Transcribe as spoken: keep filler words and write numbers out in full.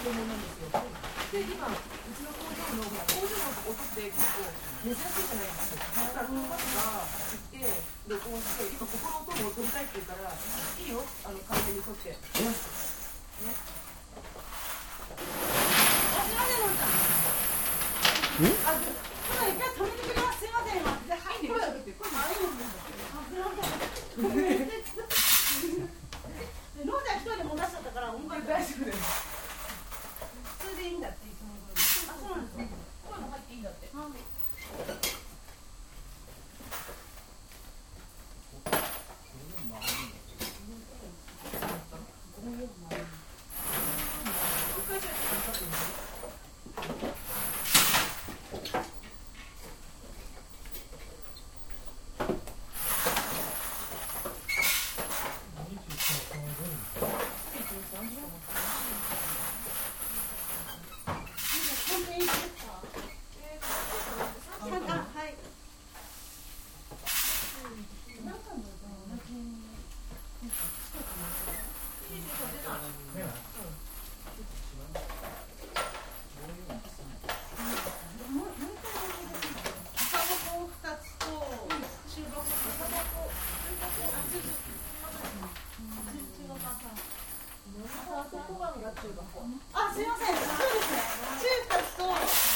専門なんですよ。で、今、うちの工場の、工場の音って結構珍しいじゃないですか。だから、このバスが行って、録音して、今、ここの音も撮りたいって言うから、いいよ、あの、完全に撮って。ね。あ、すいません、のりさん。んあ、ちょっと一回止めてくれます。すいません、今。じゃあ、はい、声上げて。声上げて。あ、すいません。ノーちゃん一人でも出しちゃったから、音楽大丈夫です。それでいいんだっていつも通り。あ、そうなんですね。声も入っていいんだって。はい。あ、すいません。そうですね。中華と